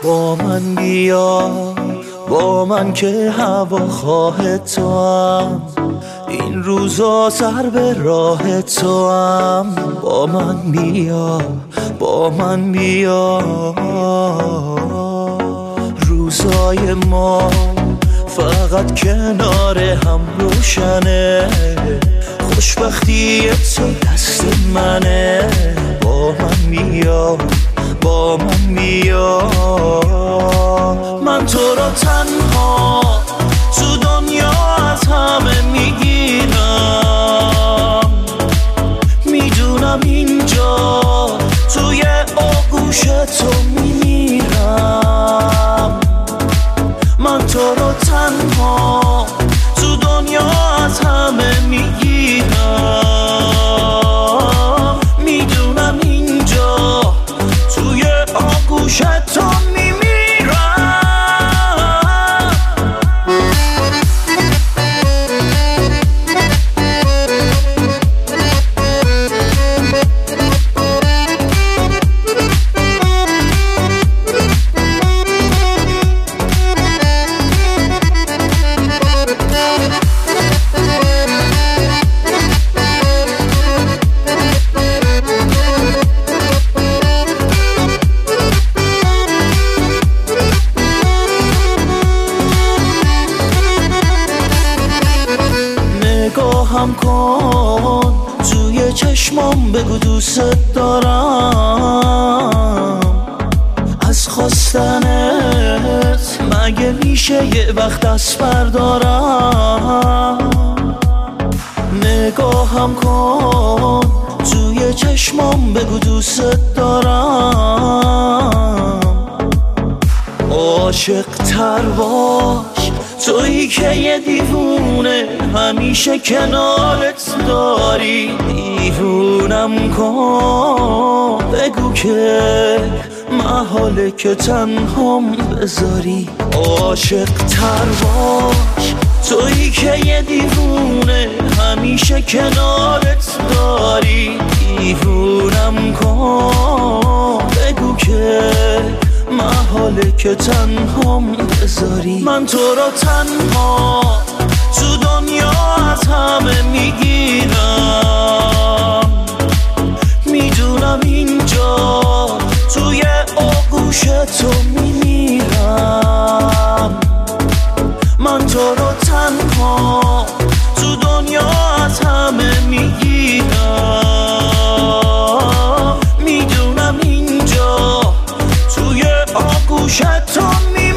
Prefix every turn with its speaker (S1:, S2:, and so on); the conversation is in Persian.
S1: با من بیا، با من که هواخواه تو هم، این روزا سر به راه تو هم. با من بیا، با من بیا. روزای ما فقط کنار هم روشنه، خوشبختی تو دست منه. با من بیا، با من بیا. من تو رو تنها تو دنیا از همه میگیرم، میدونم اینجا توی آغوش تو میمیرم. من تو رو تنها تو دنیا از همه میگیرم، میدونم اینجا توی آغوش تو میمیرم. نگاهم کن توی چشمام، بگو دوست دارم. از خواستنت مگه میشه یه وقت دست بردارم؟ نگاهم کن توی چشمام، بگو دوست دارم. عاشق تر باش تویی که یه دیوونه همیشه کنارت داری. دیوونم کن، بگو که محاله که تنهام بذاری. عاشق تر باش تویی که یه دیوونه همیشه کنارت داری. دیوونم کن، بگو که محاله که تنهام بذاری. من تو رو تنها تو دنیا از همه میگیرم، میدونم اینجا توی آغوش تو میمیرم. من تو رو تنها تو دنیا از همه میگیرم، میدونم اینجا توی آغوش تو میمیرم.